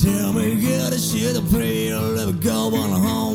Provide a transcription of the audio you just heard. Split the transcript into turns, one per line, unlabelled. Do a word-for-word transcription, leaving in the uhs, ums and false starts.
Tell me, get a shit to pray, let me go on home.